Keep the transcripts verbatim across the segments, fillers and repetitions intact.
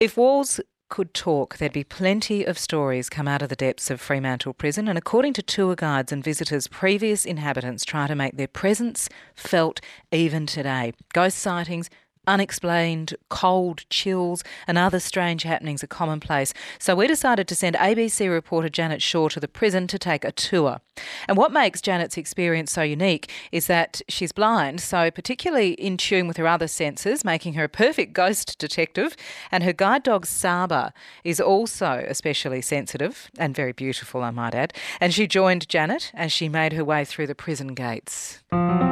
If walls could talk, there'd be plenty of stories come out of the depths of Fremantle Prison, and according to tour guides and visitors, previous inhabitants try to make their presence felt even today. Ghost sightings, unexplained cold chills and other strange happenings are commonplace. So we decided to send A B C reporter Janet Shaw to the prison to take a tour. And what makes Janet's experience so unique is that she's blind, so particularly in tune with her other senses, making her a perfect ghost detective. And her guide dog Saba is also especially sensitive and very beautiful, I might add. And she joined Janet as she made her way through the prison gates.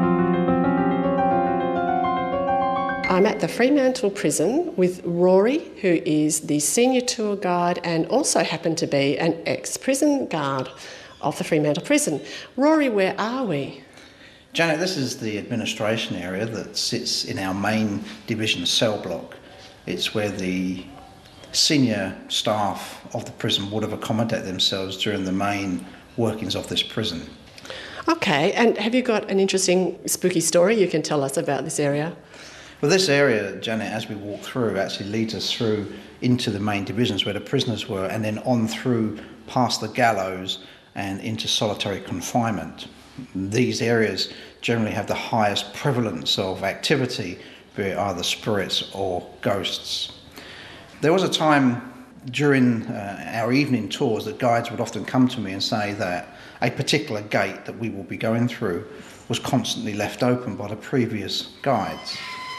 I'm at the Fremantle Prison with Rory, who is the senior tour guide and also happened to be an ex-prison guard of the Fremantle Prison. Rory, where are we? Janet, this is the administration area that sits in our main division cell block. It's where the senior staff of the prison would have accommodated themselves during the main workings of this prison. Okay, and have you got an interesting spooky story you can tell us about this area? Well, this area, Janet, as we walk through, actually leads us through into the main divisions where the prisoners were, and then on through past the gallows and into solitary confinement. These areas generally have the highest prevalence of activity, be it either spirits or ghosts. There was a time during uh, our evening tours that guides would often come to me and say that a particular gate that we will be going through was constantly left open by the previous guides.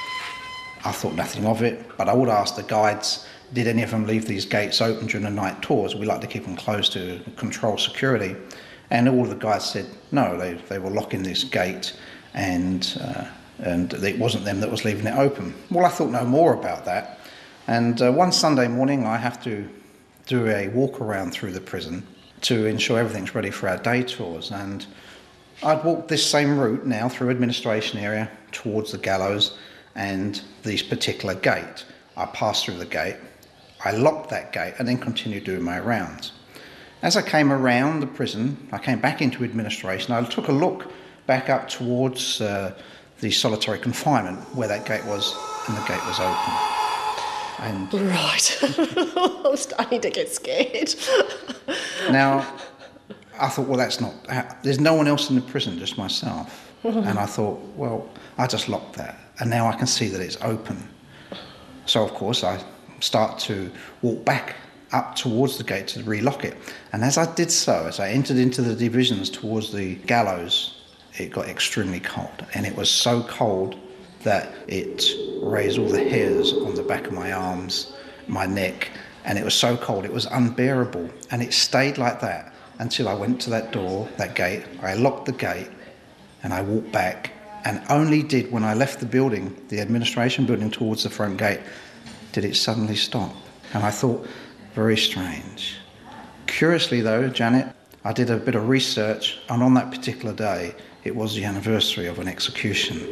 I thought nothing of it, but I would ask the guides, did any of them leave these gates open during the night tours? We like to keep them closed to control security. And all of the guides said, no, they, they were locking this gate and, uh, and it wasn't them that was leaving it open. Well, I thought no more about that. And uh, one Sunday morning, I have to do a walk around through the prison to ensure everything's ready for our day tours. And I'd walked this same route now through administration area towards the gallows and this particular gate. I passed through the gate, I locked that gate and then continued doing my rounds. As I came around the prison, I came back into administration. I took a look back up towards uh, the solitary confinement where that gate was, and the gate was open. And right. I'm starting to get scared. Now, I thought, well, that's not, there's no one else in the prison, just myself. And I thought, well, I just locked that, and now I can see that it's open. So, of course, I start to walk back up towards the gate to relock it. And as I did so, as I entered into the divisions towards the gallows, it got extremely cold. And it was so cold that it raised all the hairs on the back of my arms, my neck, and it was so cold, it was unbearable. And it stayed like that until I went to that door, that gate, I locked the gate, and I walked back, and only did when I left the building, the administration building towards the front gate, did it suddenly stop. And I thought, very strange. Curiously though, Janet, I did a bit of research, and on that particular day, it was the anniversary of an execution.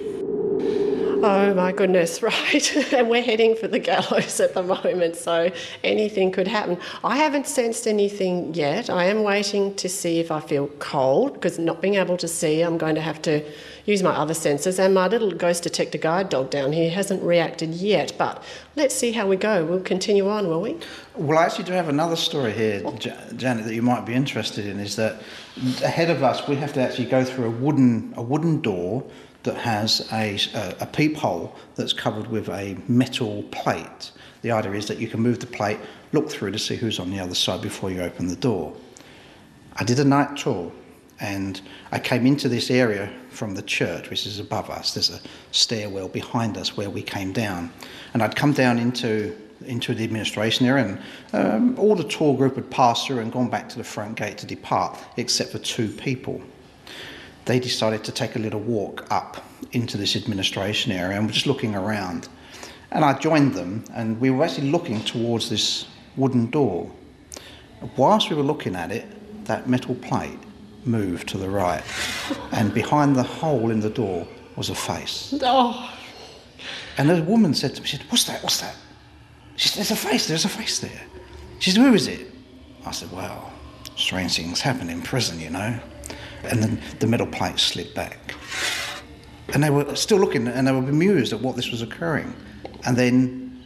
Oh my goodness, right. And we're heading for the gallows at the moment, so anything could happen. I haven't sensed anything yet. I am waiting to see if I feel cold, because not being able to see, I'm going to have to use my other senses. And my little ghost detector guide dog down here hasn't reacted yet, but let's see how we go. We'll continue on, will we? Well, I actually do have another story here, Janet, that you might be interested in, is that ahead of us, we have to actually go through a wooden, a wooden door that has a, a, a peephole that's covered with a metal plate. The idea is that you can move the plate, look through to see who's on the other side before you open the door. I did a night tour, and I came into this area from the church, which is above us. There's a stairwell behind us where we came down. And I'd come down into, into the administration area, and um, all the tour group had passed through and gone back to the front gate to depart, except for two people. They decided to take a little walk up into this administration area, and we're just looking around. And I joined them, and we were actually looking towards this wooden door. Whilst we were looking at it, that metal plate moved to the right, and behind the hole in the door was a face. Oh. And the woman said to me, she said, what's that, what's that? She said, there's a face, there's a face there. She said, who is it? I said, well, strange things happen in prison, you know. And then the metal plate slid back. And they were still looking, and they were bemused at what this was occurring. And then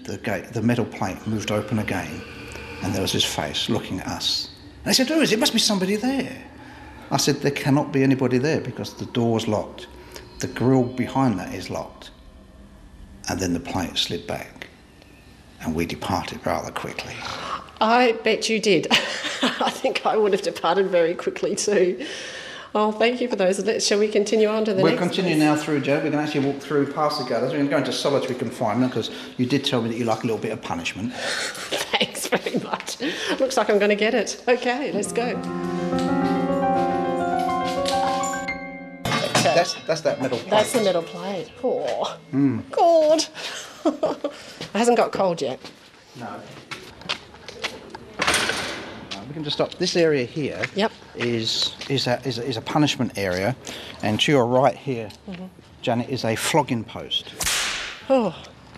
the gate, the metal plate moved open again, and there was his face looking at us. And I said, "Who is it? It must be somebody there." I said, "There cannot be anybody there because the door's locked. The grille behind that is locked." And then the plate slid back, and we departed rather quickly. I bet you did. I think I would have departed very quickly too. Oh, thank you for those. Let's, shall we continue on to the we'll next? We'll continue place? now through, Joe. We're going to actually walk through past the gallows. We're going to go into solitary confinement because you did tell me that you like a little bit of punishment. Thanks very much. Looks like I'm going to get it. Okay, let's go. Okay. That's, that's that metal plate. That's the metal plate. Oh, mm. God. It hasn't got cold yet. No. We can just stop. This area here yep. is is a, is a is a punishment area, and to your right here, mm-hmm. Janet, is a flogging post. Oh.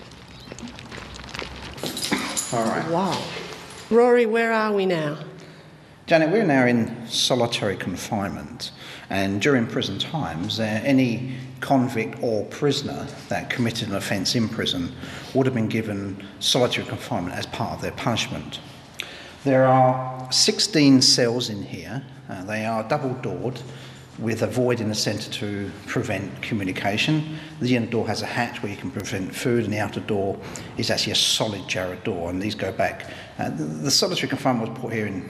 All right. Wow. Rory, where are we now? Janet, we're now in solitary confinement, and during prison times, uh, any convict or prisoner that committed an offence in prison would have been given solitary confinement as part of their punishment. There are sixteen cells in here. Uh, they are double-doored with a void in the centre to prevent communication. The inner door has a hatch where you can prevent food, and the outer door is actually a solid Jarrah door, and these go back. Uh, the, the solitary confinement was put here in,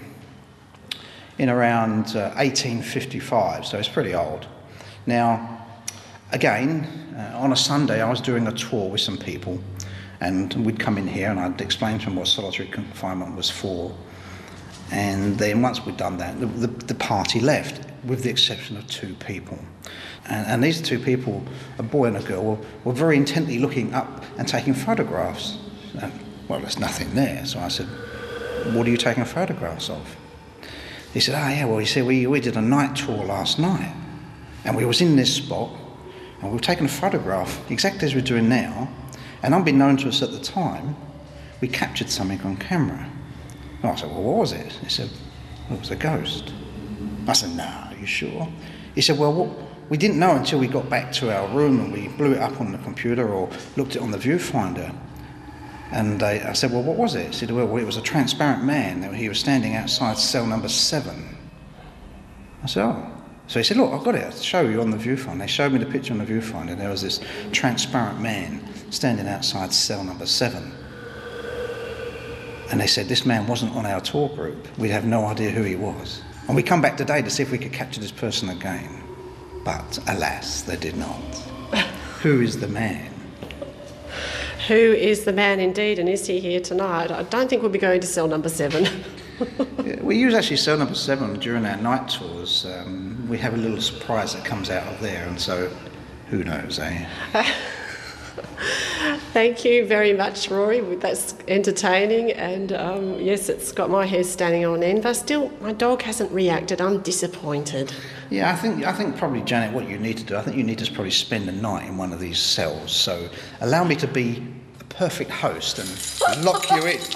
in around uh, eighteen fifty-five, so it's pretty old. Now, again, uh, on a Sunday I was doing a tour with some people, and we'd come in here and I'd explain to them what solitary confinement was for. And then once we'd done that, the, the, the party left, with the exception of two people. And, and these two people, a boy and a girl, were, were very intently looking up and taking photographs. And, well, there's nothing there. So I said, "What are you taking photographs of?" He said, "Oh, yeah, well, he said, we, we did a night tour last night. And we was in this spot, and we were taking a photograph, exactly as we're doing now. And unbeknown to us at the time, we captured something on camera." And I said, "Well, what was it?" He said, "Well, it was a ghost." I said, "No, are you sure?" He said, "Well, what, we didn't know until we got back to our room and we blew it up on the computer or looked at it on the viewfinder." And I, I said, "Well, what was it?" He said, well, it was a transparent man. He was standing outside cell number seven." I said, "Oh." So he said, "Look, I've got it. I'll show you on the viewfinder." They showed me the picture on the viewfinder. There was this transparent man standing outside cell number seven. And they said, "This man wasn't on our tour group. We'd have no idea who he was." And we come back today to see if we could capture this person again. But alas, they did not. Who is the man? Who is the man indeed, and is he here tonight? I don't think we'll be going to cell number seven. Yeah, we use actually cell number seven during our night tours. Um, we have a little surprise that comes out of there, and so who knows, eh? Thank you very much, Rory. That's entertaining, and um, yes, it's got my hair standing on end, but still, my dog hasn't reacted. I'm disappointed. Yeah, I think I think probably, Janet, what you need to do, I think you need to probably spend a night in one of these cells. So allow me to be a perfect host and lock you in.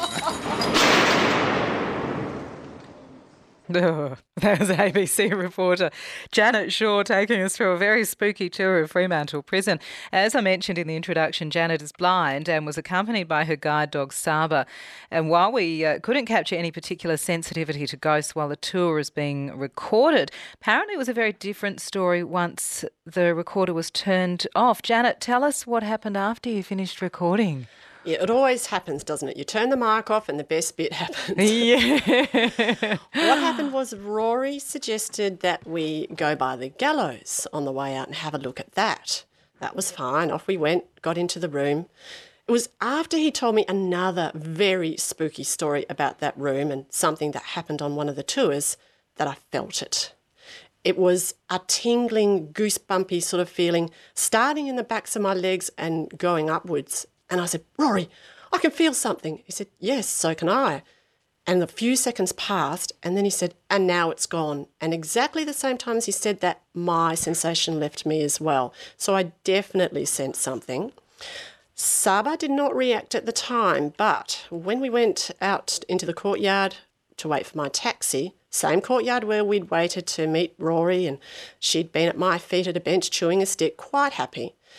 Oh, that was A B C reporter Janet Shaw taking us through a very spooky tour of Fremantle Prison. As I mentioned in the introduction, Janet is blind and was accompanied by her guide dog Saba. And while we uh, couldn't capture any particular sensitivity to ghosts while the tour is being recorded, apparently it was a very different story once the recorder was turned off. Janet, tell us what happened after you finished recording. Yeah, it always happens, doesn't it? You turn the mic off and the best bit happens. Yeah. What happened was Rory suggested that we go by the gallows on the way out and have a look at that. That was fine. Off we went, got into the room. It was after he told me another very spooky story about that room and something that happened on one of the tours that I felt it. It was a tingling, goosebumpy sort of feeling, starting in the backs of my legs and going upwards. And I said, "Rory, I can feel something." He said, "Yes, so can I." And a few seconds passed, and then he said, "And now it's gone." And exactly the same time as he said that, my sensation left me as well. So I definitely sensed something. Saba did not react at the time, but when we went out into the courtyard to wait for my taxi, same courtyard where we'd waited to meet Rory, and she'd been at my feet at a bench chewing a stick, quite happy.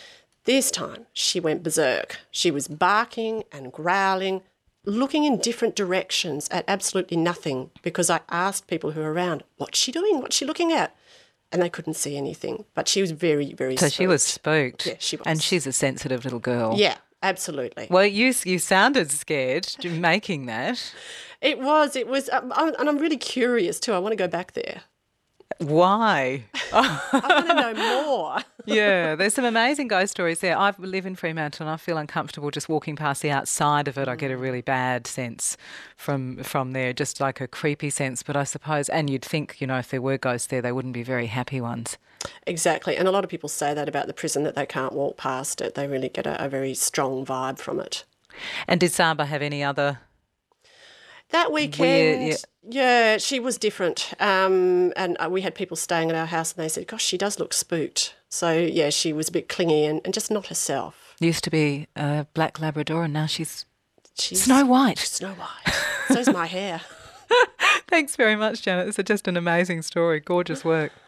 This time she went berserk. She was barking and growling, looking in different directions at absolutely nothing, because I asked people who were around, what's she doing? What's she looking at? And they couldn't see anything. But she was very, very So spooked. she was spooked. Yeah, she was. And she's a sensitive little girl. Yeah, absolutely. Well, you you sounded scared making that. It was, it was, um, I'm- and I'm really curious too. I want to go back there. Why? I want to know more. Yeah, there's some amazing ghost stories there. I live in Fremantle and I feel uncomfortable just walking past the outside of it. I get a really bad sense from from there, just like a creepy sense. But I suppose, and you'd think, you know, if there were ghosts there, they wouldn't be very happy ones. Exactly. And a lot of people say that about the prison, that they can't walk past it. They really get a, a very strong vibe from it. And did Saba have any other? That weekend, Weird, yeah. she was different. Um, and uh, we had people staying at our house and they said, gosh, she does look spooked. So, yeah, she was a bit clingy and, and just not herself. Used to be a black Labrador and now she's She's Snow White. Snow White. So's my hair. Thanks very much, Janet. It's just an amazing story. Gorgeous work.